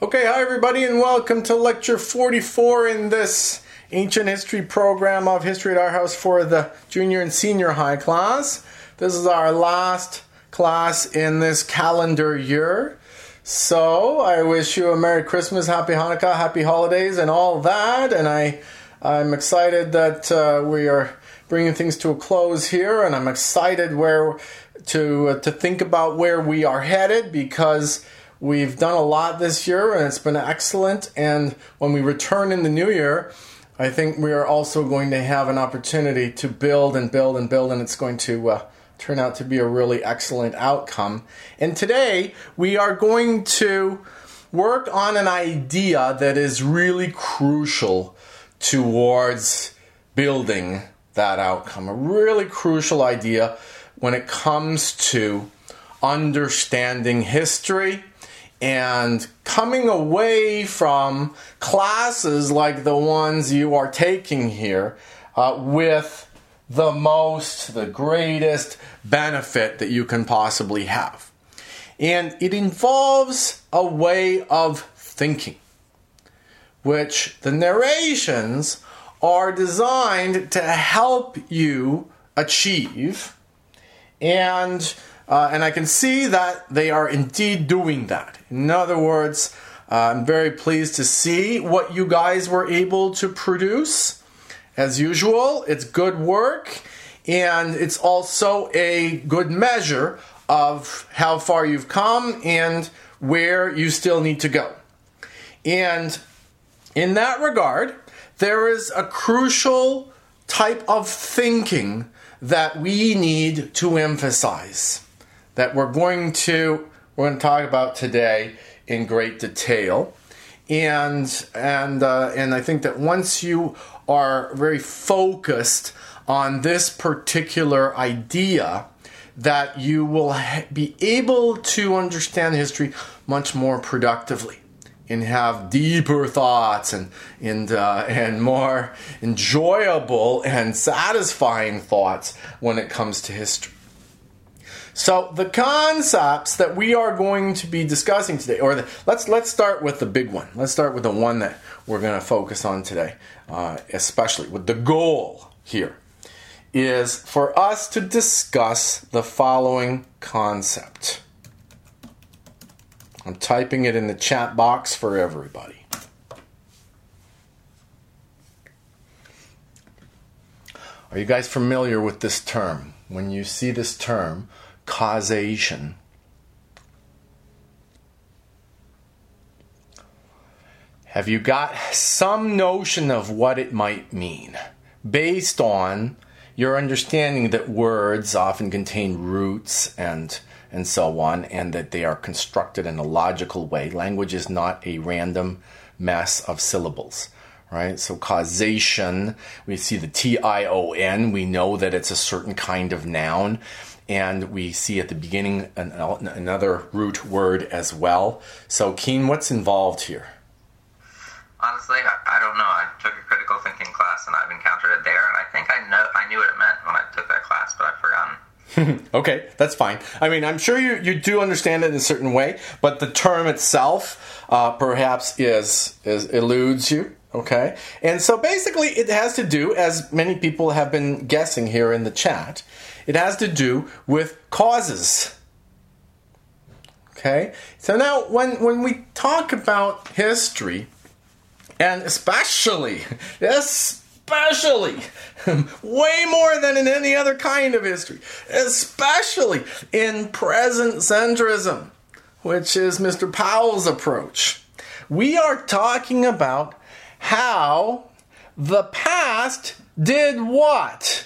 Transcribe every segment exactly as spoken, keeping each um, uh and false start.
Okay, hi everybody and welcome to lecture forty-four in this ancient history program of History at Our House for the junior and senior high class. This is our last class in this calendar year. So I wish you a Merry Christmas, Happy Hanukkah, Happy Holidays and all that. And I, I'm excited that uh, we are bringing things to a close here, and I'm excited where to uh, to think about where we are headed, because we've done a lot this year and it's been excellent. And when we return in the new year, I think we are also going to have an opportunity to build and build and build, and it's going to uh, turn out to be a really excellent outcome. And today we are going to work on an idea that is really crucial towards building that outcome. A really crucial idea when it comes to understanding history and coming away from classes like the ones you are taking here uh, with the most, the greatest benefit that you can possibly have. And it involves a way of thinking, which the narrations are designed to help you achieve. And Uh, and I can see that they are indeed doing that. In other words, uh, I'm very pleased to see what you guys were able to produce. As usual, it's good work, and it's also a good measure of how far you've come and where you still need to go. And in that regard, there is a crucial type of thinking that we need to emphasize, that we're going to we're going to talk about today in great detail. And and uh, and I think that once you are very focused on this particular idea, that you will ha- be able to understand history much more productively and have deeper thoughts and and uh, and more enjoyable and satisfying thoughts when it comes to history. So the concepts that we are going to be discussing today, or the, let's let's start with the big one. Let's start with the one that we're going to focus on today, uh, especially with the goal here, is for us to discuss the following concept. I'm typing it in the chat box for everybody. Are you guys familiar with this term? When you see this term, causation, have you got some notion of what it might mean based on your understanding that words often contain roots and and so on, and that they are constructed in a logical way? Language is not a random mess of syllables, right? So causation, we see the T I O N, we know that it's a certain kind of noun. And we see at the beginning an, another root word as well. So, Keen, what's involved here? Honestly, I, I don't know. I took a critical thinking class, and I've encountered it there, and I think I know I knew what it meant when I took that class, but I've forgotten. Okay, that's fine. I mean, I'm sure you, you do understand it in a certain way, but the term itself uh, perhaps is, is eludes you. Okay, and so basically it has to do, as many people have been guessing here in the chat, it has to do with causes. Okay, so now when, when we talk about history, and especially, especially, way more than in any other kind of history, especially in present centrism, which is Mister Powell's approach, we are talking about how the past did what?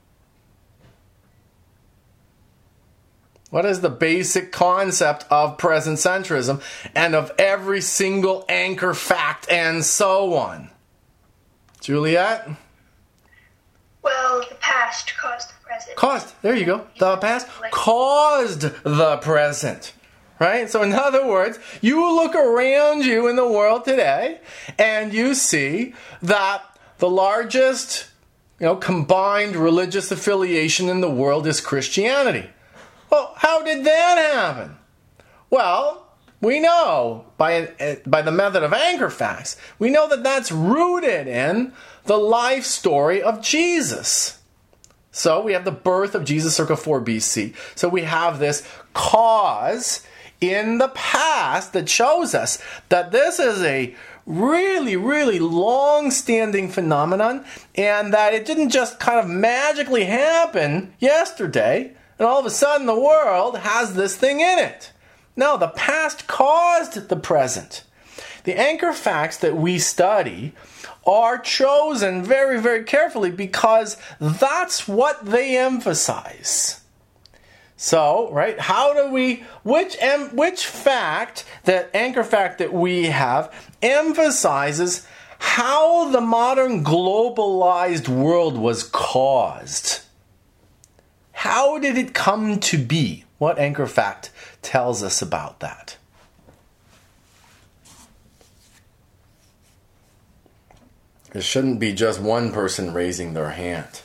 What is the basic concept of present centrism and of every single anchor fact and so on? Juliet? Well, the past caused the present. Caused. There you go. The past caused the present. Right? So in other words, you look around you in the world today and you see that the largest, you know, combined religious affiliation in the world is Christianity. Well, how did that happen? Well, we know by, by the method of anchor facts, we know that that's rooted in the life story of Jesus. So we have the birth of Jesus circa four B C. So we have this cause in the past that shows us that this is a really, really long-standing phenomenon, and that it didn't just kind of magically happen yesterday, and all of a sudden the world has this thing in it. No, the past caused the present. The anchor facts that we study are chosen very, very carefully because that's what they emphasize. So, right, how do we, which em, which fact, that anchor fact that we have, emphasizes how the modern globalized world was caused? How did it come to be? What anchor fact tells us about that? There shouldn't be just one person raising their hand.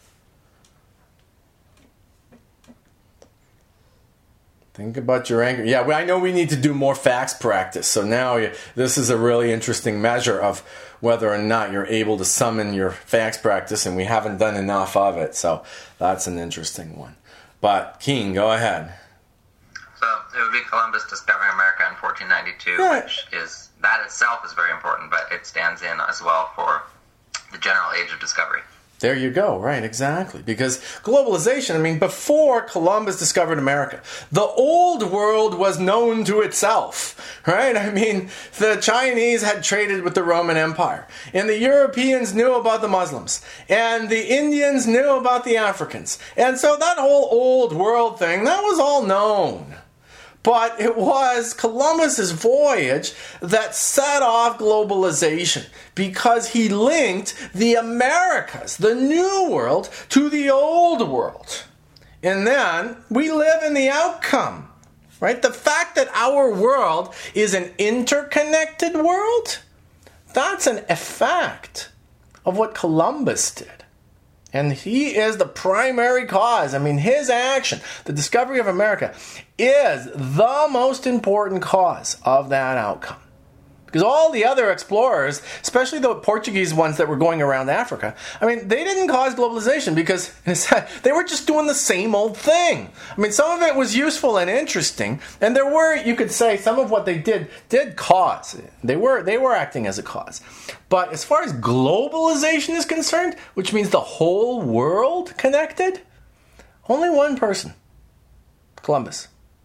Think about your anchor. Yeah, I know we need to do more facts practice. So now this is a really interesting measure of whether or not you're able to summon your facts practice, and we haven't done enough of it. So that's an interesting one. But Keen, go ahead. So it would be Columbus discovering America in fourteen ninety-two, yeah. Which is, that itself is very important, but it stands in as well for the general age of discovery. There you go, right, exactly. Because globalization, I mean, before Columbus discovered America, the old world was known to itself, right? I mean, the Chinese had traded with the Roman Empire, and the Europeans knew about the Muslims, and the Indians knew about the Africans. And so that whole old world thing, that was all known. But it was Columbus's voyage that set off globalization because he linked the Americas, the New World, to the Old World. And then we live in the outcome, right? The fact that our world is an interconnected world, that's an effect of what Columbus did. And he is the primary cause. I mean, his action, the discovery of America, is the most important cause of that outcome. Because all the other explorers, especially the Portuguese ones that were going around Africa, I mean, they didn't cause globalization because they were just doing the same old thing. I mean, some of it was useful and interesting, and there were, you could say, some of what they did did cause. They were they were acting as a cause. But as far as globalization is concerned, which means the whole world connected, only one person, Columbus.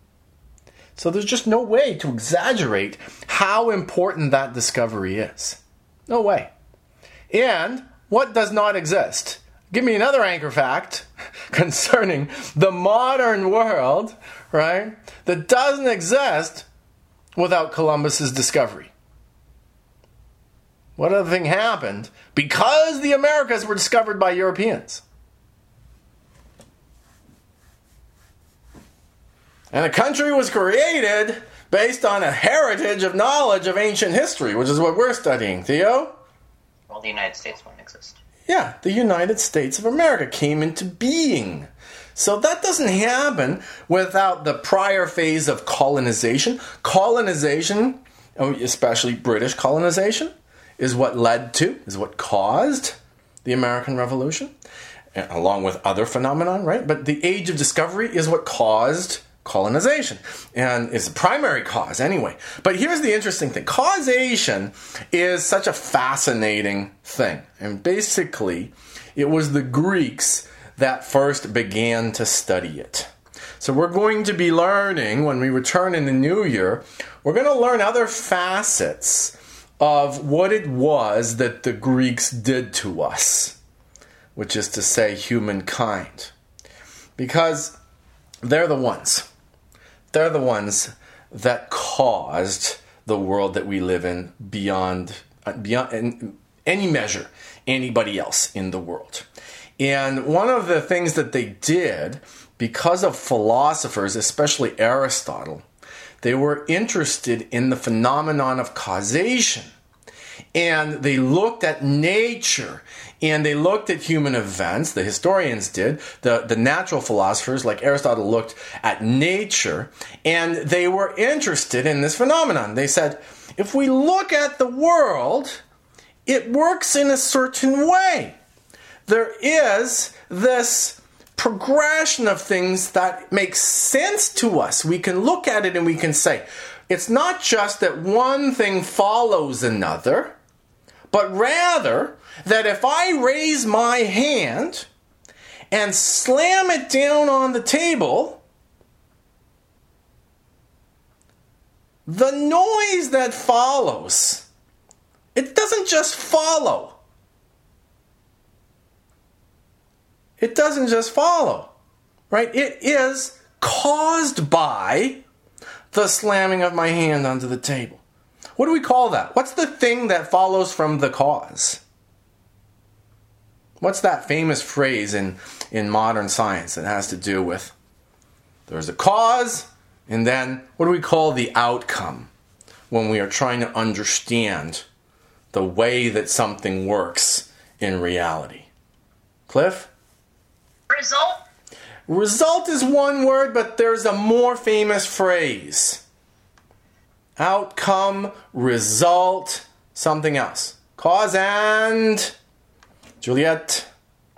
So there's just no way to exaggerate how important that discovery is. No way. And what does not exist? Give me another anchor fact concerning the modern world, right, that doesn't exist without Columbus's discovery. What other thing happened because the Americas were discovered by Europeans? And a country was created based on a heritage of knowledge of ancient history, which is what we're studying. Theo? Well, the United States wouldn't exist. Yeah, the United States of America came into being. So that doesn't happen without the prior phase of colonization. Colonization, especially British colonization, is what led to, is what caused the American Revolution, along with other phenomena, right? But the age of discovery is what caused colonization, and it's the primary cause anyway. But here's the interesting thing. Causation is such a fascinating thing. And basically, it was the Greeks that first began to study it. So we're going to be learning, when we return in the new year, we're going to learn other facets of what it was that the Greeks did to us, which is to say humankind. Because they're the ones. They're the ones that caused the world that we live in beyond, beyond in any measure, anybody else in the world. And one of the things that they did, because of philosophers, especially Aristotle, they were interested in the phenomenon of causation. and they looked at nature, and they looked at human events. The historians did. The, the natural philosophers like Aristotle looked at nature, and they were interested in this phenomenon. They said, if we look at the world, it works in a certain way. There is this progression of things that makes sense to us. We can look at it and we can say, it's not just that one thing follows another, but rather that if I raise my hand and slam it down on the table, the noise that follows, it doesn't just follow. It doesn't just follow, right? It is caused by the slamming of my hand onto the table. What do we call that? What's the thing that follows from the cause? What's that famous phrase in, in modern science that has to do with there's a cause, and then what do we call the outcome when we are trying to understand the way that something works in reality? Cliff? Result? Result is one word, but there's a more famous phrase. Outcome, result, something else. Cause and... Juliet?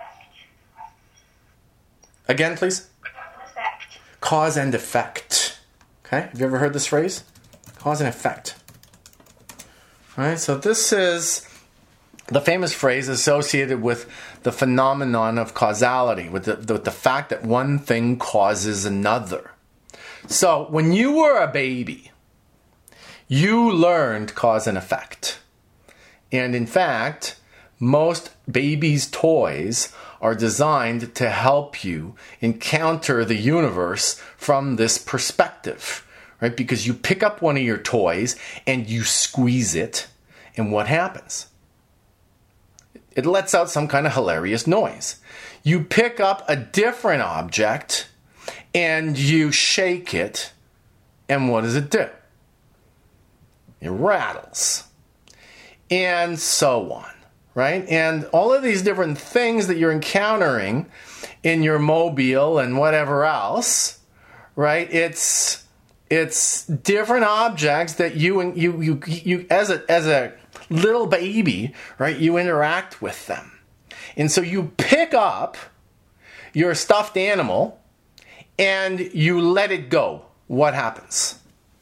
Again, please. Effect. Cause and effect. Okay, have you ever heard this phrase? Cause and effect. All right, so this is the famous phrase associated with the phenomenon of causality, with the, with the fact that one thing causes another. So, when you were a baby, you learned cause and effect. And in fact, most babies' toys are designed to help you encounter the universe from this perspective, right? Because you pick up one of your toys and you squeeze it, and what happens? It lets out some kind of hilarious noise. You pick up a different object and you shake it, and what does it do? It rattles. And so on, right? And all of these different things that you're encountering in your mobile and whatever else, right? It's it's different objects that you you you you as a as a little baby, right? You interact with them. And so you pick up your stuffed animal and you let it go. What happens?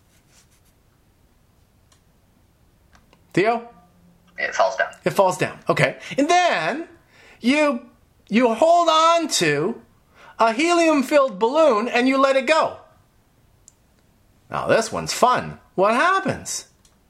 Theo? It falls down. It falls down. Okay. And then you you hold on to a helium-filled balloon and you let it go. Now this one's fun. What happens?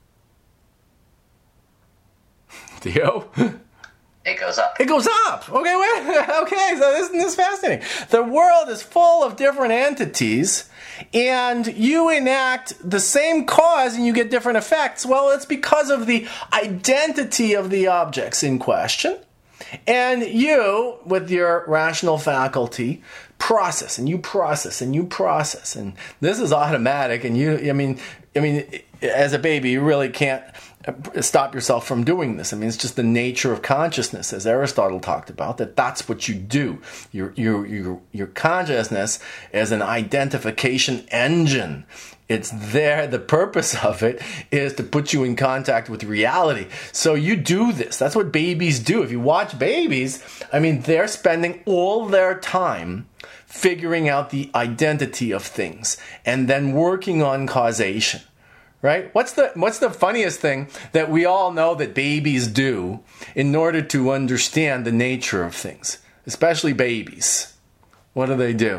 Theo? It goes up. It goes up. Okay, wait. Okay, so isn't this fascinating? The world is full of different entities, and you enact the same cause and you get different effects. Well, it's because of the identity of the objects in question. And you, with your rational faculty, process and you process and you process. And this is automatic, and you, I mean, I mean, as a baby, you really can't stop yourself from doing this. I mean, it's just the nature of consciousness, as Aristotle talked about, that that's what you do. Your your your your consciousness is an identification engine. It's there. The purpose of it is to put you in contact with reality. So you do this. That's what babies do. If you watch babies, I mean, they're spending all their time figuring out the identity of things and then working on causation. Right? What's the what's the funniest thing that we all know that babies do in order to understand the nature of things? Especially babies. What do they do?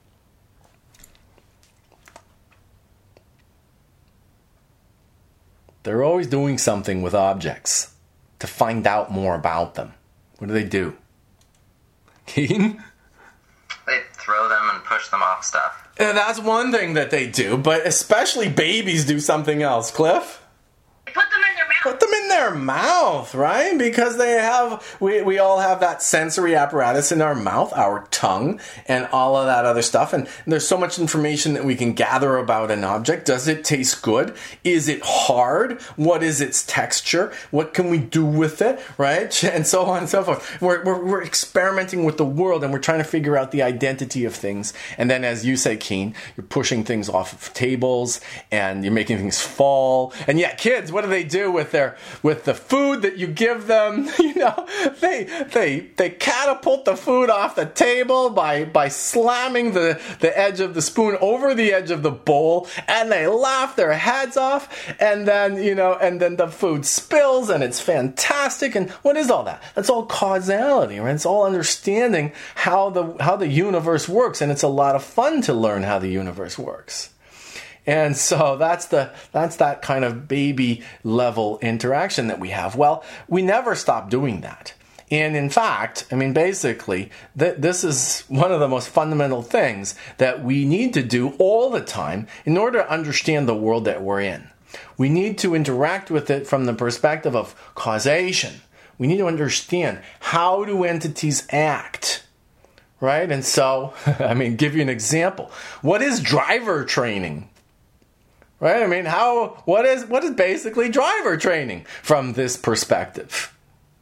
They're always doing something with objects to find out more about them. What do they do? Keaton? They throw them and push them off stuff. And that's one thing that they do, but especially babies do something else. Cliff? Put them in their mouth. Put them in their their mouth, right? Because they have, we, we all have that sensory apparatus in our mouth, our tongue, and all of that other stuff. And there's so much information that we can gather about an object. Does it taste good? Is it hard? What is its texture? What can we do with it, right? And so on and so forth. We're, we're, we're experimenting with the world, and we're trying to figure out the identity of things. And then, as you say, Keen, you're pushing things off of tables, and you're making things fall. And yet, kids, what do they do with their with the food that you give them? You know, they they they catapult the food off the table by by slamming the the edge of the spoon over the edge of the bowl, and they laugh their heads off. And then, you know, and then the food spills, and it's fantastic. And what is all that? That's all causality, right? It's all understanding how the how the universe works, and it's a lot of fun to learn how the universe works. And so that's the that's that kind of baby level interaction that we have. Well, we never stop doing that. And in fact, I mean, basically, th- this is one of the most fundamental things that we need to do all the time in order to understand the world that we're in. We need to interact with it from the perspective of causation. We need to understand, how do entities act? Right? And so, I mean, give you an example. What is driver training? Right? I mean, how, what is, what is basically driver training from this perspective?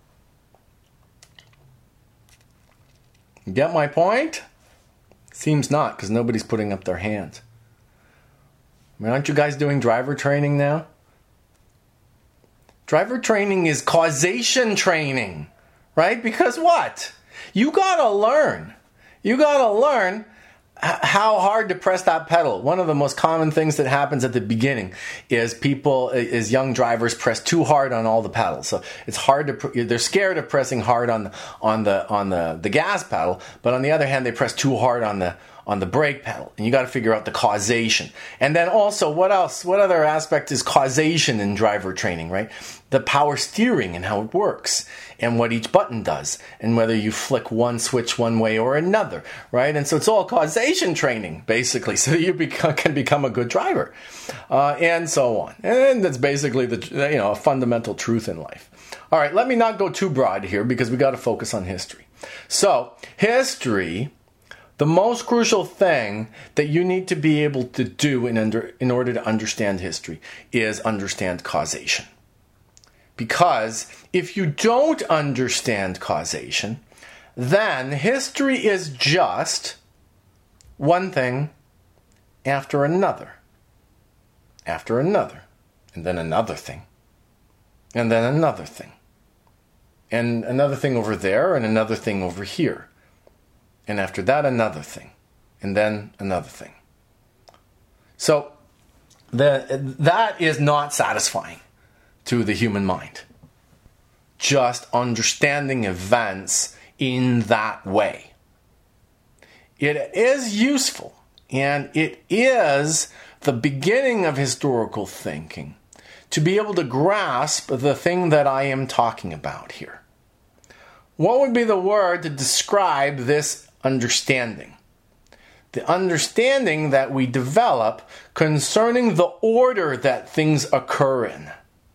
You get my point? Seems not, because nobody's putting up their hands. I mean, aren't you guys doing driver training now? Driver training is causation training, right? Because what? You gotta learn. You gotta learn how hard to press that pedal. One of the most common things that happens at the beginning is people, is young drivers press too hard on all the pedals. So it's hard to, they're scared of pressing hard on the, on the, on the, the gas pedal, but on the other hand, they press too hard on the, on the brake pedal. And you got to figure out the causation. And then also, what else, what other aspect is causation in driver training, right? The power steering and how it works, and what each button does, and whether you flick one switch one way or another, right? And so it's all causation training, basically, so that you become, can become a good driver, uh, and so on. And that's basically the, you know, a fundamental truth in life. All right, let me not go too broad here, because we got to focus on history. So, history, the most crucial thing that you need to be able to do in, under, in order to understand history is understand causation. Because if you don't understand causation, then history is just one thing after another, after another, and then another thing, and then another thing, and another thing over there, and another thing over here, and after that another thing, and then another thing. So the, that is not satisfying to the human mind. Just understanding events in that way. It is useful, and it is the beginning of historical thinking to be able to grasp the thing that I am talking about here. What would be the word to describe this understanding? The understanding that we develop concerning the order that things occur in.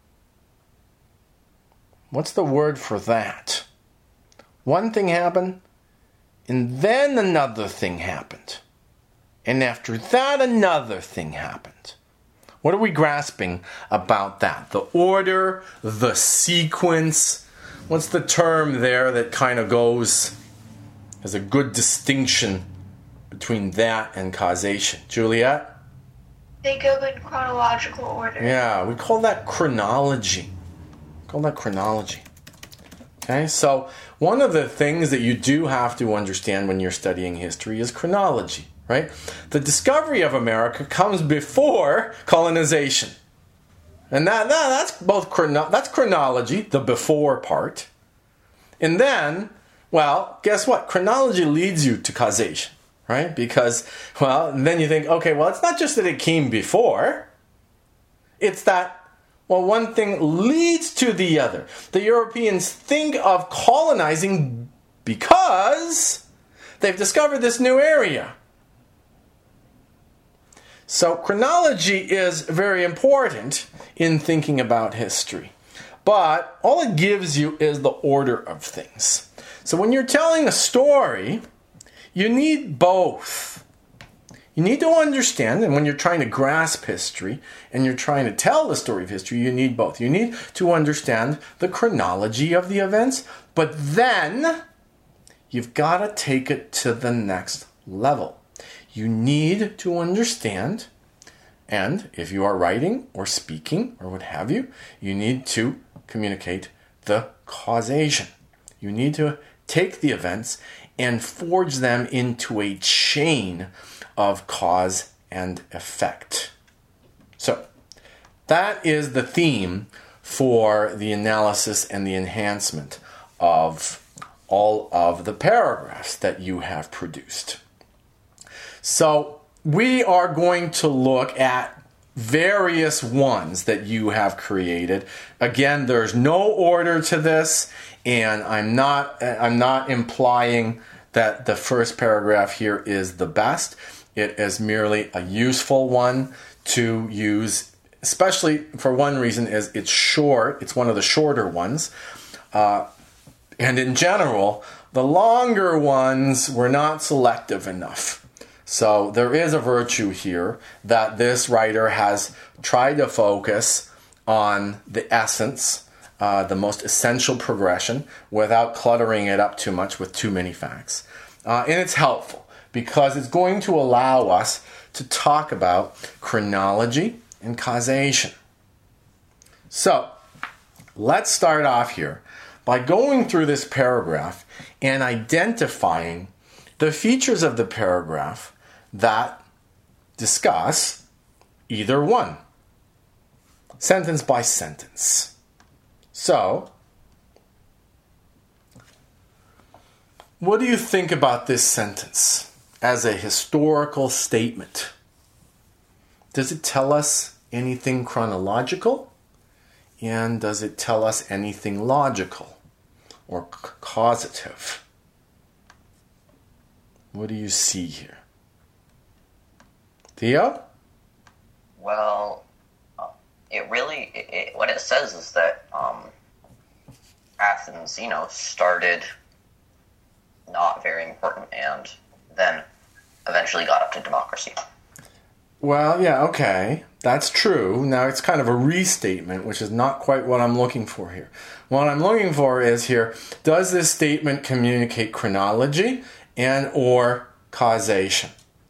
What's the word for that? One thing happened, and then another thing happened. And after that, another thing happened. What are we grasping about that? The order, the sequence. What's the term there that kind of goes as a good distinction between that and causation? Juliet? They go in chronological order. Yeah, we call that chronology. Call that chronology. Okay, so one of the things that you do have to understand when you're studying history is chronology, right? The discovery of America comes before colonization. And that, that that's both chrono- that's chronology, the before part. And then, well, guess what? Chronology leads you to causation, right? Because, well, then you think, okay, well, it's not just that it came before. It's that, well, one thing leads to the other. The Europeans think of colonizing because they've discovered this new area. So chronology is very important in thinking about history. but all it gives you is the order of things. So when you're telling a story, you need both. You need to understand, and when you're trying to grasp history and you're trying to tell the story of history, you need both. You need to understand the chronology of the events, but then you've got to take it to the next level. You need to understand, and if you are writing or speaking or what have you, you need to communicate the causation. You need to take the events and forge them into a chain of cause and effect. So, that is the theme for the analysis and the enhancement of all of the paragraphs that you have produced. So, we are going to look at various ones that you have created. Again, there's no order to this, and I'm not I'm not implying that the first paragraph here is the best. It is merely a useful one to use, especially for one reason is it's short. It's one of the shorter ones. Uh, and in general, the longer ones were not selective enough. So there is a virtue here that this writer has tried to focus on the essence, uh, the most essential progression, without cluttering it up too much with too many facts. Uh, and it's helpful because it's going to allow us to talk about chronology and causation. So let's start off here by going through this paragraph and identifying the features of the paragraph that discuss either one, sentence by sentence. So, what do you think about this sentence as a historical statement? Does it tell us anything chronological? And does it tell us anything logical or c- causative? What do you see here? Theo? Well, uh, it really, it, it, what it says is that um, Athens, you know, started not very important and then eventually got up to democracy. Well, yeah, okay. That's true. Now, it's kind of a restatement, which is not quite what I'm looking for here. What I'm looking for is here, does this statement communicate chronology and or causation?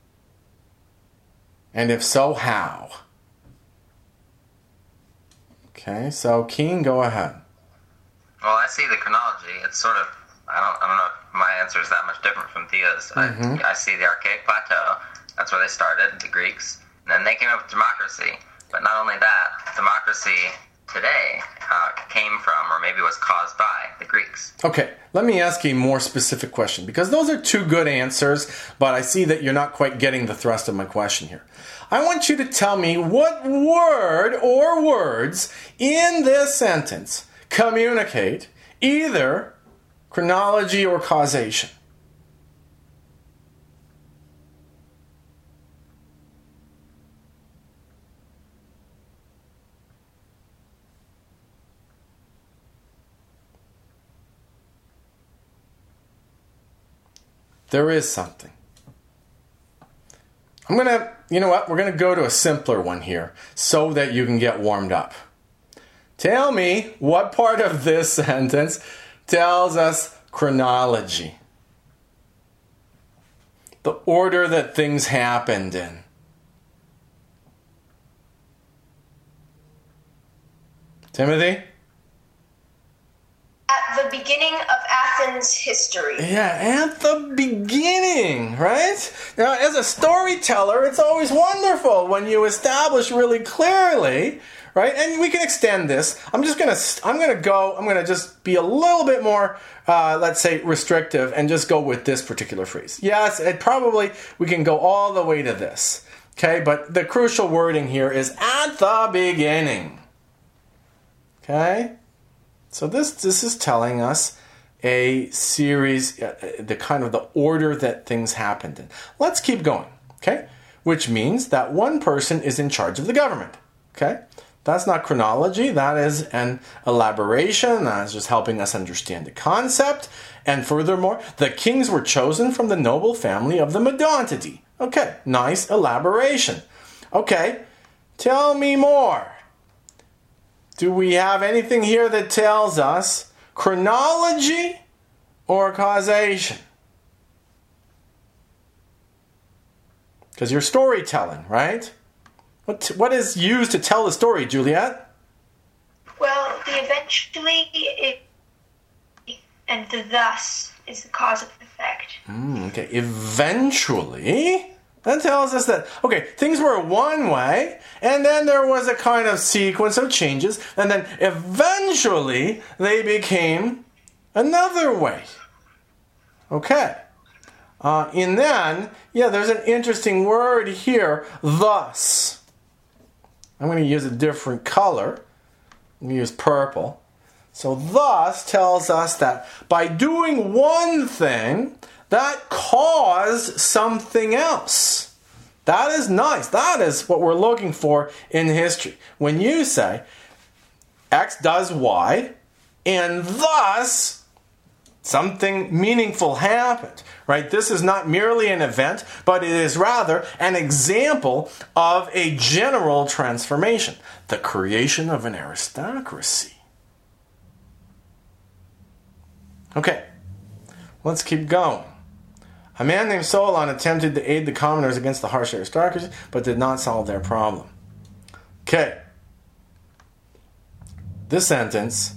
And if so, how? Okay, so Keen, go ahead. Well, I see the chronology. It's sort of, I don't I don't know if my answer is that much different from Thea's. Mm-hmm. I, I see the Archaic Plateau. That's where they started, the Greeks. And then they came up with democracy. But not only that, democracy today uh, came from, or maybe was caused by, the Greeks. Okay, let me ask you a more specific question, because those are two good answers, but I see that you're not quite getting the thrust of my question here. I want you to tell me what word or words in this sentence communicate either chronology or causation. There is something. I'm going to, you know what, we're going to go to a simpler one here so that you can get warmed up. Tell me what part of this sentence tells us chronology. The order that things happened in. Timothy? At the beginning of Athens history. Yeah, at the beginning, right? Now, as a storyteller, it's always wonderful when you establish really clearly, right? And we can extend this. I'm just gonna, I'm gonna go. I'm gonna just be a little bit more, uh, let's say, restrictive, and just go with this particular phrase. Yes, it probably we can go all the way to this. Okay, but the crucial wording here is at the beginning. Okay. So this this is telling us a series, uh, the kind of the order that things happened in. Let's keep going, okay? Which means that one person is in charge of the government, okay? That's not chronology. That is an elaboration. That is just helping us understand the concept. And furthermore, the kings were chosen from the noble family of the Medontidae. Okay, nice elaboration. Okay, tell me more. Do we have anything here that tells us chronology or causation? Because you're storytelling, right? What what is used to tell the story, Juliet? Well, the eventually it, and the thus is the cause of effect. Mm, okay, eventually, that tells us that, okay, things were one way, and then there was a kind of sequence of changes, and then eventually they became another way. Okay. Uh, and then, yeah, there's an interesting word here, thus. I'm going to use a different color. I'm going to use purple. So thus tells us that by doing one thing, that caused something else. That is nice. That is what we're looking for in history. When you say X does Y, and thus something meaningful happened, right? This is not merely an event, but it is rather an example of a general transformation, the creation of an aristocracy. Okay, let's keep going. A man named Solon attempted to aid the commoners against the harsh aristocracy, but did not solve their problem. Okay, this sentence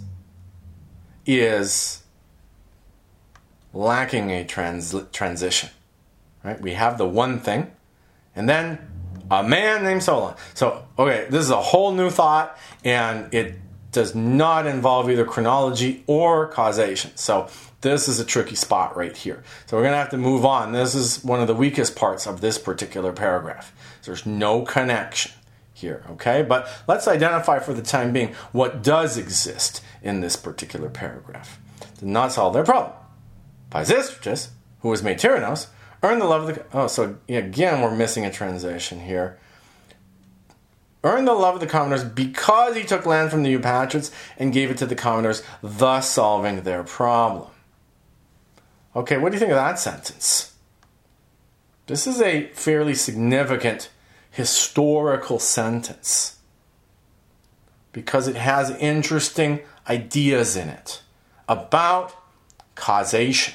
is lacking a trans- transition, right? We have the one thing, and then a man named Solon. So, okay, this is a whole new thought, and it does not involve either chronology or causation. So this is a tricky spot right here. So we're going to have to move on. This is one of the weakest parts of this particular paragraph. There's no connection here, okay? But let's identify for the time being what does exist in this particular paragraph. Did not solve their problem. Pisistratus, who was made Tyrannos, earned the love of the... Oh, so again, we're missing a transition here. Earned the love of the commoners because he took land from the Eupatrids and gave it to the commoners, thus solving their problem. Okay, what do you think of that sentence? This is a fairly significant historical sentence because it has interesting ideas in it about causation.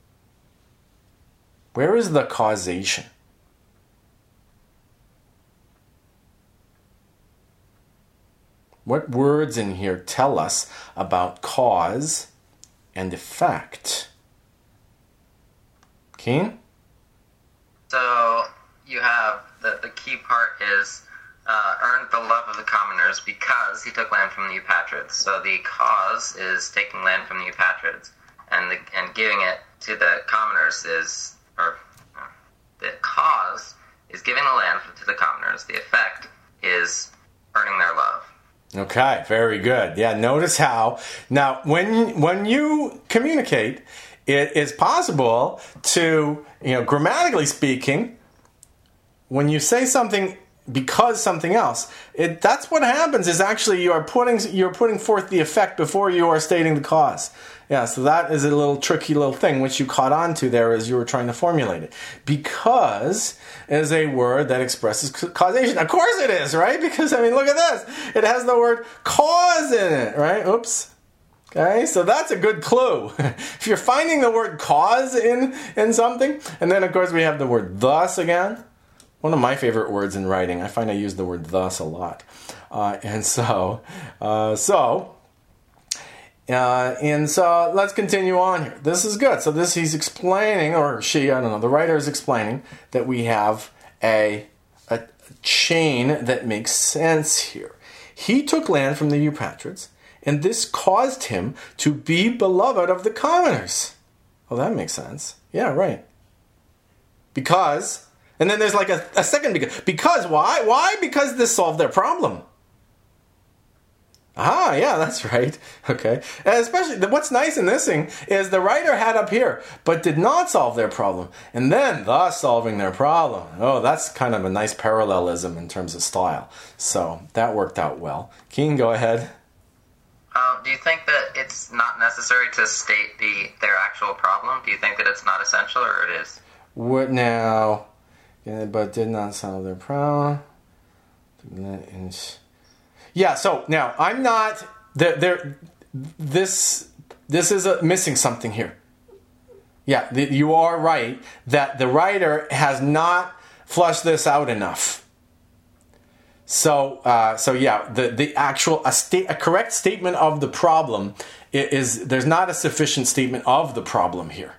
Where is the causation? What words in here tell us about cause and effect? Keen? So you have the, the key part is uh, earned the love of the commoners because he took land from the Eupatrids. So the cause is taking land from the Eupatrids, and the, and giving it to the commoners is, or uh, the cause is giving the land to the commoners. The effect is earning their love. Okay, very good. Yeah, notice how now when when you communicate, it is possible to, you know, grammatically speaking, when you say something because something else, it that's what happens is actually you are putting you're putting forth the effect before you are stating the cause. Yeah, so that is a little tricky little thing which you caught on to there as you were trying to formulate it. Because is a word that expresses causation. Of course it is, right? Because, I mean, look at this. It has the word cause in it, right? Oops. Okay, so that's a good clue. If you're finding the word cause in, in something, and then, of course, we have the word thus again. One of my favorite words in writing. I find I use the word thus a lot. Uh, and so, uh, so... Uh, and so let's continue on here. This is good. So this he's explaining, or she, I don't know, the writer is explaining that we have a, a chain that makes sense here. He took land from the Eupatrids, and this caused him to be beloved of the commoners. Well, that makes sense. Yeah, right. Because, and then there's like a, a second because. Because why? Why? Because this solved their problem. Ah, yeah, that's right. Okay. And especially, what's nice in this thing is the writer had up here, but did not solve their problem, and then thus solving their problem. Oh, that's kind of a nice parallelism in terms of style. So that worked out well. Keen, go ahead. Um, do you think that it's not necessary to state the their actual problem? Do you think that it's not essential, or it is? What now? Yeah, but did not solve their problem. Yeah, so now I'm not there. there this this is a, missing something here. Yeah, the, you are right that the writer has not flushed this out enough. So uh, so yeah, the the actual a state a correct statement of the problem is, is there's not a sufficient statement of the problem here.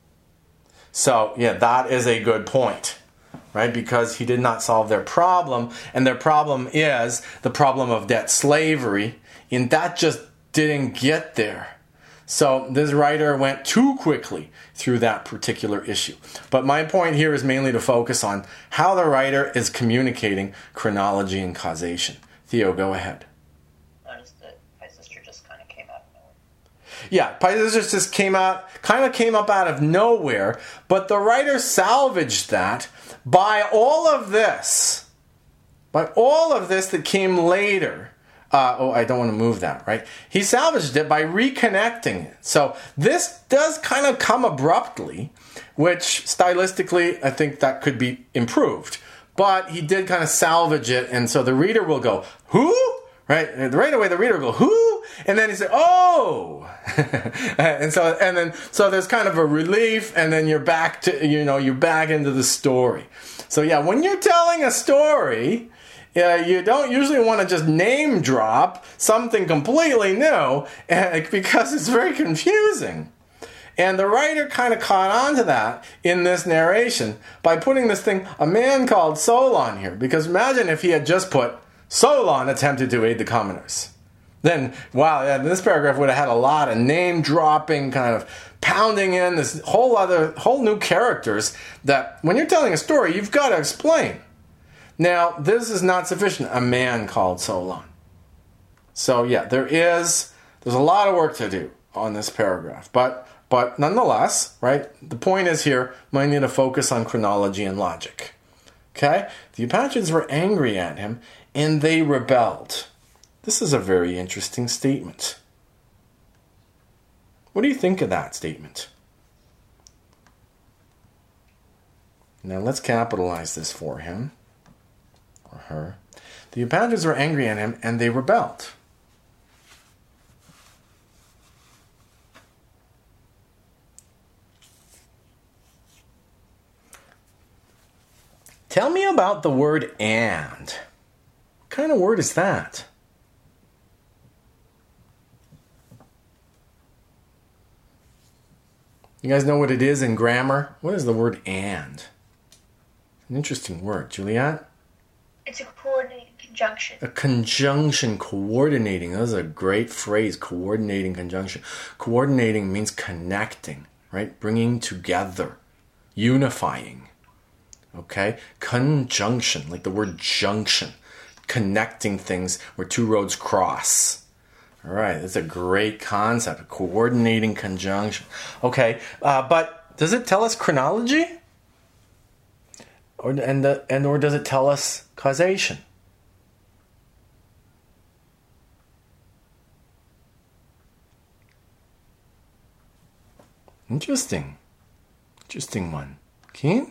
So yeah, that is a good point. Right, because he did not solve their problem, and their problem is the problem of debt slavery, and that just didn't get there. So this writer went too quickly through that particular issue. But my point here is mainly to focus on how the writer is communicating chronology and causation. Theo, go ahead. Noticed that Pisistratus just kind of came out of nowhere. Yeah, Pisistratus just came out, kind of came up out of nowhere, but the writer salvaged that by all of this, by all of this that came later. Uh, oh, I don't want to move that, right? He salvaged it by reconnecting it. So this does kind of come abruptly, which stylistically, I think that could be improved. But he did kind of salvage it, and so the reader will go, who? Right? And right away the reader will go, who? And then he said, oh! and so and then so there's kind of a relief, and then you're back to, you know, you're back into the story. So yeah, when you're telling a story, uh, you don't usually want to just name drop something completely new uh, because it's very confusing. And the writer kind of caught on to that in this narration by putting this thing, a man called Solon here. Because imagine if he had just put, Solon attempted to aid the commoners. Then, wow, yeah, this paragraph would have had a lot of name-dropping, kind of pounding in this whole other, whole new characters that when you're telling a story, you've got to explain. Now, this is not sufficient. A man called Solon. So, yeah, there is, there's a lot of work to do on this paragraph. But, but nonetheless, right, the point is here, might need to focus on chronology and logic. Okay? The Epatrians were angry at him, and they rebelled. This is a very interesting statement. What do you think of that statement? Now let's capitalize this for him, or her. The Epatrians were angry at him, and they rebelled. Tell me about the word and. What kind of word is that? You guys know what it is in grammar? What is the word and? An interesting word. Juliet? It's a coordinating conjunction. A conjunction, coordinating. That is a great phrase, coordinating conjunction. Coordinating means connecting, right? Bringing together, unifying. Okay? Conjunction, like the word junction. Connecting things where two roads cross. All right, that's a great concept, a coordinating conjunction. Okay, uh, but does it tell us chronology? Or and the, and or does it tell us causation? Interesting. Interesting one. Keen?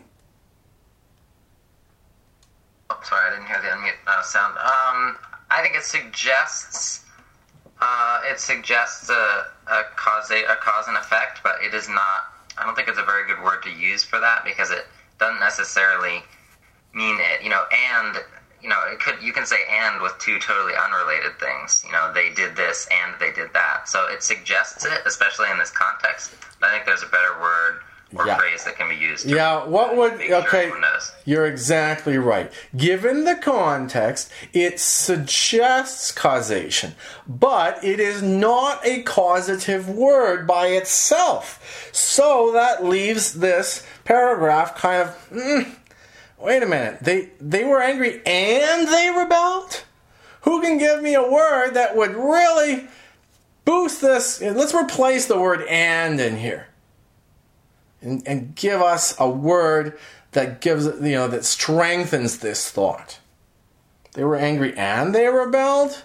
Oh, sorry, I didn't hear the unmute uh, sound. Um, I think it suggests... Uh, it suggests a, a cause a, a cause and effect, but it is not. I don't think it's a very good word to use for that because it doesn't necessarily mean it. You know, and you know, it could. You can say and with two totally unrelated things. You know, they did this and they did that. So it suggests it, especially in this context. But I think there's a better word or yeah. phrase that can be used. Yeah, what would... Okay, sure you're exactly right. Given the context, it suggests causation, but it is not a causative word by itself. So that leaves this paragraph kind of... Mm, wait a minute. They, they were angry and they rebelled? Who can give me a word that would really boost this? Let's replace the word and in here. And, and give us a word that gives, you know, that strengthens this thought. They were angry and they rebelled.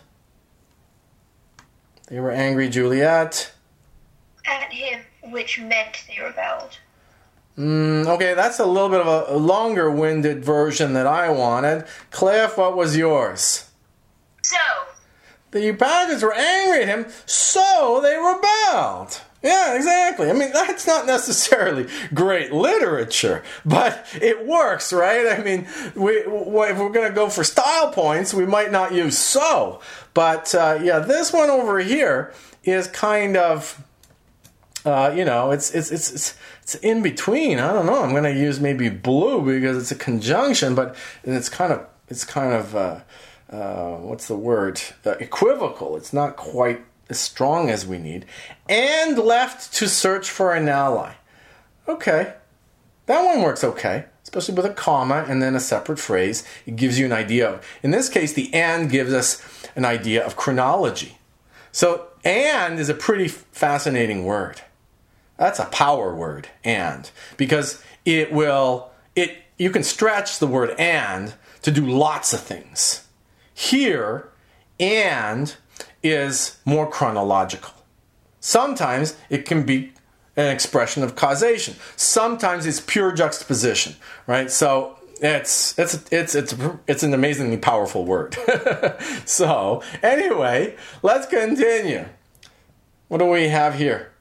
They were angry, Juliet. At him, which meant they rebelled. Mm, okay, that's a little bit of a, a longer-winded version that I wanted. Cliff, what was yours? So, The Patriots were angry at him, so they rebelled. Yeah, exactly. I mean, that's not necessarily great literature, but it works, right? I mean, we, if we're going to go for style points, we might not use so. But, uh, yeah, this one over here is kind of, uh, you know, it's, it's, it's, it's, it's in between. I don't know. I'm going to use maybe blue because it's a conjunction, but it's kind of, it's kind of, uh, uh, what's the word? Uh, equivocal. It's not quite as strong as we need, and left to search for an ally. Okay, that one works okay, especially with a comma and then a separate phrase. It gives you an idea of, in this case, the and gives us an idea of chronology. So and is a pretty fascinating word. That's a power word, and, because it will, it you can stretch the word and to do lots of things. Here, and is more chronological. Sometimes it can be an expression of causation. Sometimes it's pure juxtaposition, right? So it's it's it's it's it's an amazingly powerful word. So anyway, let's continue. What do we have here?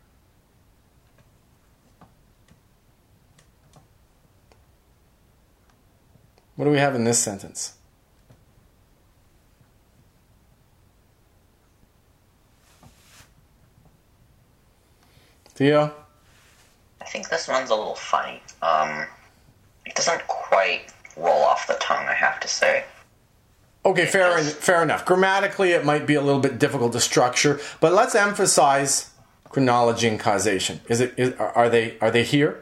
What do we have in this sentence? Theo? I think this one's a little funny. Um, it doesn't quite roll off the tongue, I have to say. Okay, fair, en- fair enough. Grammatically, it might be a little bit difficult to structure, but let's emphasize chronology and causation. Is it? Is, are they? Are they here?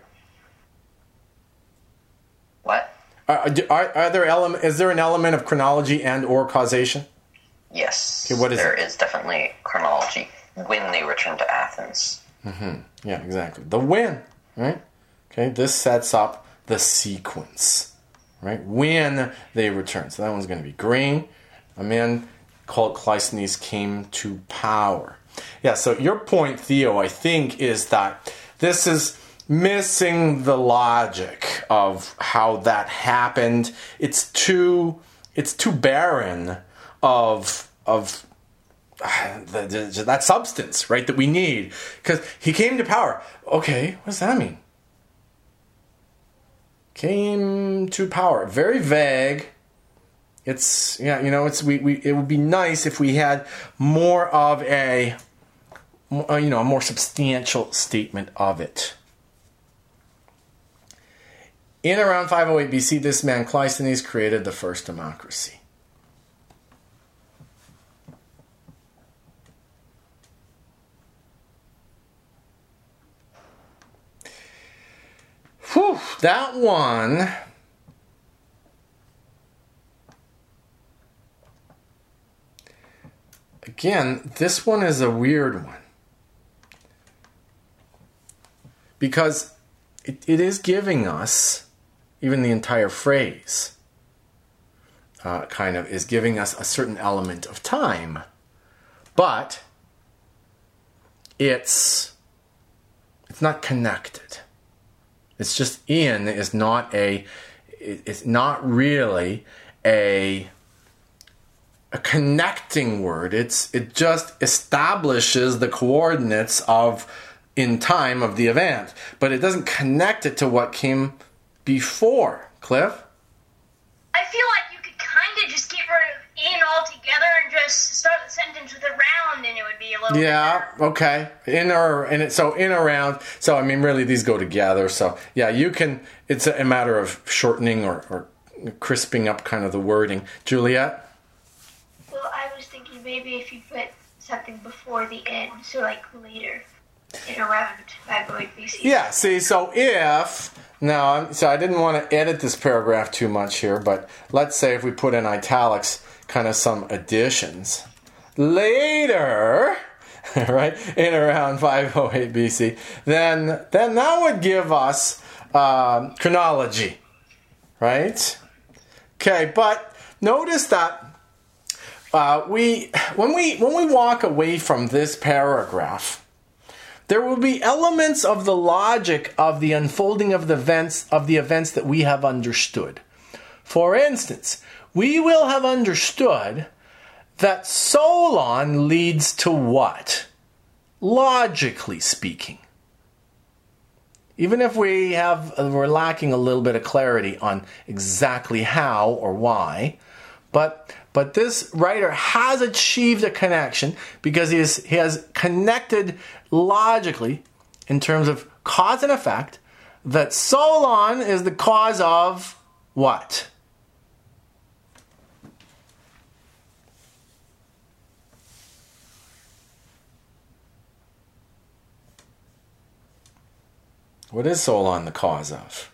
What? Are, are, are there element? Is there an element of chronology and or causation? Yes. Okay, what is there it? is definitely chronology when they return to Athens. Mm-hmm. Yeah, exactly. The when, right? Okay, this sets up the sequence, right? When they return. So that one's going to be green. A man called Cleisthenes came to power. Yeah, so your point, Theo, I think, is that this is missing the logic of how that happened. It's too, it's too barren of of. The, the, that substance, right, that we need, because he came to power. Okay, what does that mean? Came to power, very vague. It's, yeah, you know, it's we, we it would be nice if we had more of a, you know, a more substantial statement of it. In around five oh eight B C, this man Cleisthenes created the first democracy. Whew, that one, again, this one is a weird one. Because it, it is giving us, even the entire phrase, uh, kind of is giving us a certain element of time. But it's it's not connected. It's just in is not a, it's not really a, a connecting word. It's it just establishes the coordinates of in time of the event, but it doesn't connect it to what came before. Cliff? I feel like you could kind of just get rid of in altogether and just start the sentence with around, and it would be a little Yeah, bit better. okay. In or and it, so in around. So I mean, really, these go together. So yeah, you can. It's a, a matter of shortening or, or crisping up kind of the wording. Juliet? Well, I was thinking maybe if you put something before the end, so like later. in around five oh eight B C. Yeah, see, so if, now, I'm- so I didn't want to edit this paragraph too much here, but let's say if we put in italics kind of some additions. Later, right, in around five oh eight B C, then, then that would give us um, chronology, right? Okay, but notice that uh, we, when we, when we walk away from this paragraph, there will be elements of the logic of the unfolding of the events of the events that we have understood. For instance, we will have understood that Solon leads to what? Logically speaking. Even if we have we're lacking a little bit of clarity on exactly how or why, but But this writer has achieved a connection because he, is, he has connected logically in terms of cause and effect that Solon is the cause of what? What is Solon the cause of?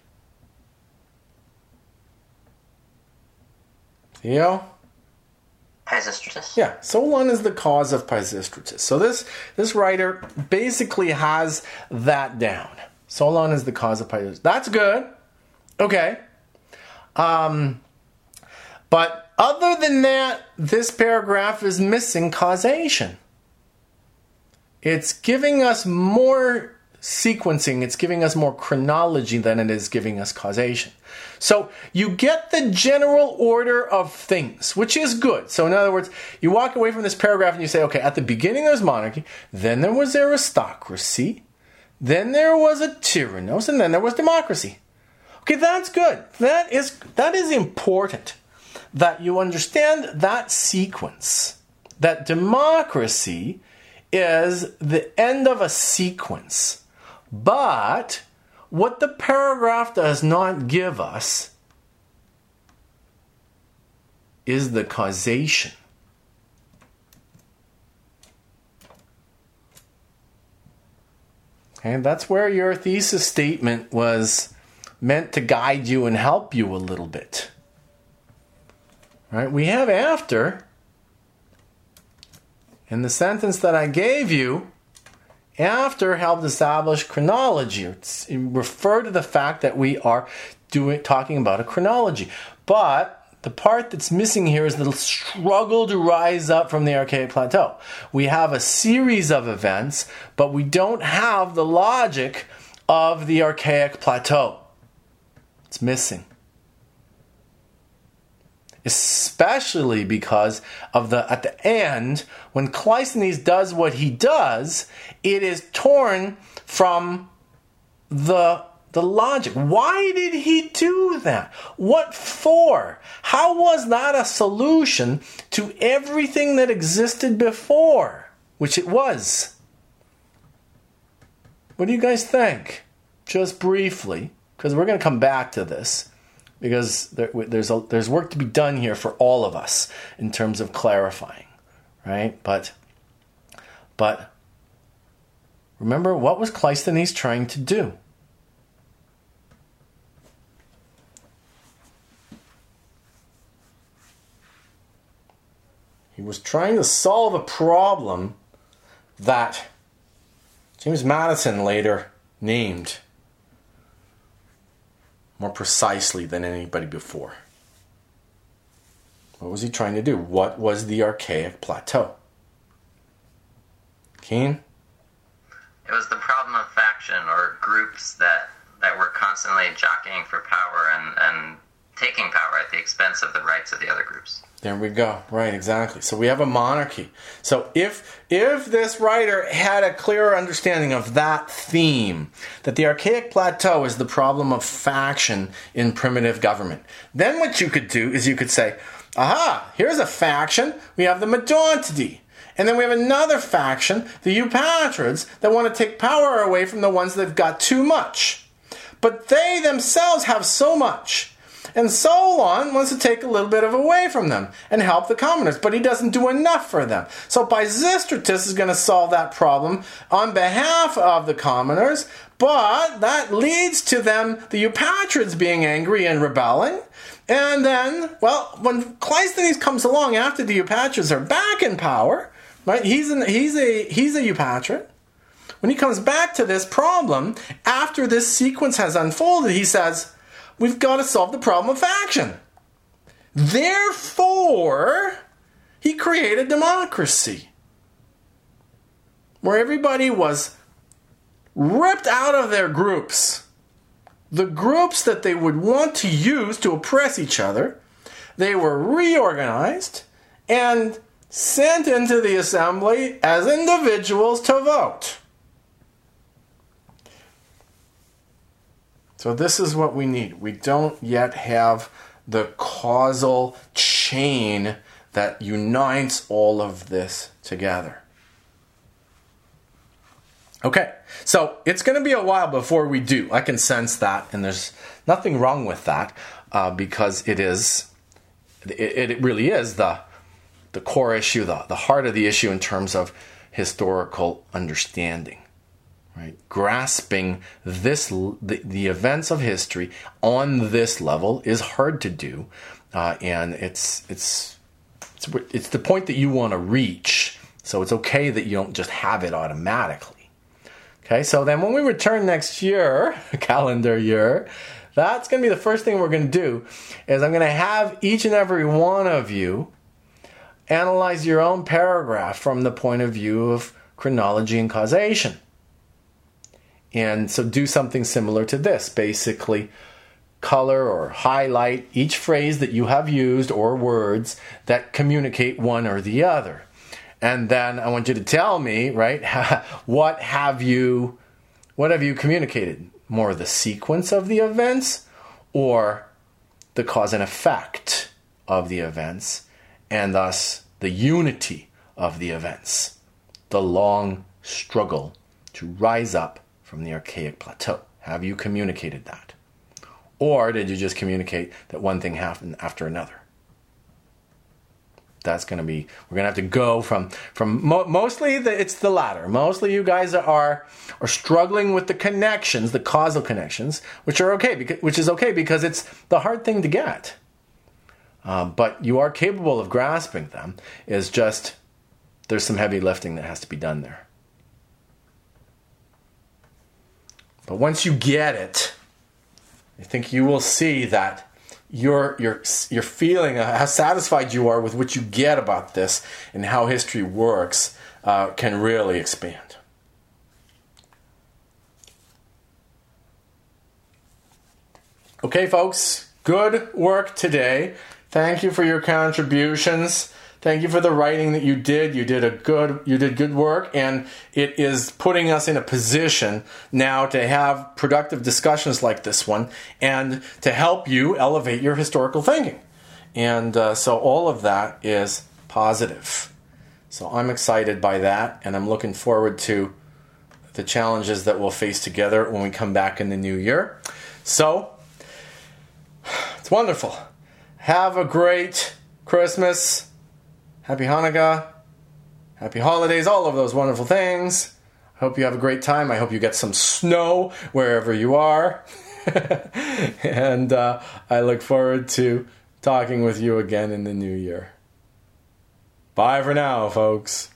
Theo? Pisistratus. Yeah, Solon is the cause of Pisistratus. So this this writer basically has that down. Solon is the cause of Pisistratus. That's good. Okay. Um, but other than that, this paragraph is missing causation. It's giving us more sequencing. It's giving us more chronology than it is giving us causation. So you get the general order of things, which is good. So in other words, you walk away from this paragraph and you say, okay, at the beginning there was monarchy, then there was aristocracy, then there was a tyrannos, and then there was democracy. Okay, that's good. That is that is important that you understand that sequence, that democracy is the end of a sequence. But what the paragraph does not give us is the causation. And that's where your thesis statement was meant to guide you and help you a little bit. Right? We have after, in the sentence that I gave you, after helped establish chronology, or refer to the fact that we are doing talking about a chronology. But the part that's missing here is the struggle to rise up from the archaic plateau. We have a series of events, but we don't have the logic of the archaic plateau. It's missing. Especially because of the at the end, when Cleisthenes does what he does, it is torn from the the logic. Why did he do that? What for? How was that a solution to everything that existed before? Which it was. What do you guys think? Just briefly, because we're going to come back to this. Because there, there's a, there's work to be done here for all of us in terms of clarifying, right? But, but remember, what was Cleisthenes trying to do? He was trying to solve a problem that James Madison later named more precisely than anybody before. What was he trying to do? What was the archaic plateau? Keen? It was the problem of faction or groups that, that were constantly jockeying for power and, and taking power at the expense of the rights of the other groups. There we go. Right, exactly. So we have a monarchy. So if if this writer had a clearer understanding of that theme, that the archaic plateau is the problem of faction in primitive government, then what you could do is you could say, aha, here's a faction. We have the Medontidae. And then we have another faction, the Eupatrids, that want to take power away from the ones that have got too much. But they themselves have so much And Solon wants to take a little bit of away from them and help the commoners, but he doesn't do enough for them. So Pisistratus is going to solve that problem on behalf of the commoners, but that leads to them, the Eupatrids, being angry and rebelling. And then, well, when Cleisthenes comes along after the Eupatrids are back in power, right? He's an, he's a he's a Eupatrid. When he comes back to this problem, after this sequence has unfolded, he says, we've got to solve the problem of faction. Therefore, he created democracy, where everybody was ripped out of their groups. The groups that they would want to use to oppress each other, they were reorganized and sent into the assembly as individuals to vote. So this is what we need. We don't yet have the causal chain that unites all of this together. Okay, so it's going to be a while before we do. I can sense that, and there's nothing wrong with that, uh, because it is, it, it really is the the core issue, the, the heart of the issue in terms of historical understanding. Right, grasping this the, the events of history on this level is hard to do, uh, and it's, it's it's it's the point that you want to reach. So it's okay that you don't just have it automatically. Okay, so then when we return next year, calendar year, that's going to be the first thing we're going to do. Is I'm going to have each and every one of you analyze your own paragraph from the point of view of chronology and causation. And so do something similar to this. Basically, color or highlight each phrase that you have used or words that communicate one or the other. And then I want you to tell me, right, what have you, what have you communicated? More the sequence of the events or the cause and effect of the events, and thus the unity of the events, the long struggle to rise up from the archaic plateau. Have you communicated that? Or did you just communicate that one thing happened after another? That's going to be, we're going to have to go from, from mo- mostly the, it's the latter. Mostly you guys are, are struggling with the connections, the causal connections, which are okay, because, which is okay because it's the hard thing to get. Uh, but you are capable of grasping them. It's just, there's some heavy lifting that has to be done there. But once you get it, I think you will see that you're, you're, you're feeling how satisfied you are with what you get about this and how history works uh, can really expand. Okay, folks, good work today. Thank you for your contributions. Thank you for the writing that you did. You did a good, you did good work, and it is putting us in a position now to have productive discussions like this one, and to help you elevate your historical thinking. And uh, so all of that is positive. So I'm excited by that, and I'm looking forward to the challenges that we'll face together when we come back in the new year. So it's wonderful. Have a great Christmas. Happy Hanukkah, happy holidays, all of those wonderful things. I hope you have a great time. I hope you get some snow wherever you are. And uh, I look forward to talking with you again in the new year. Bye for now, folks.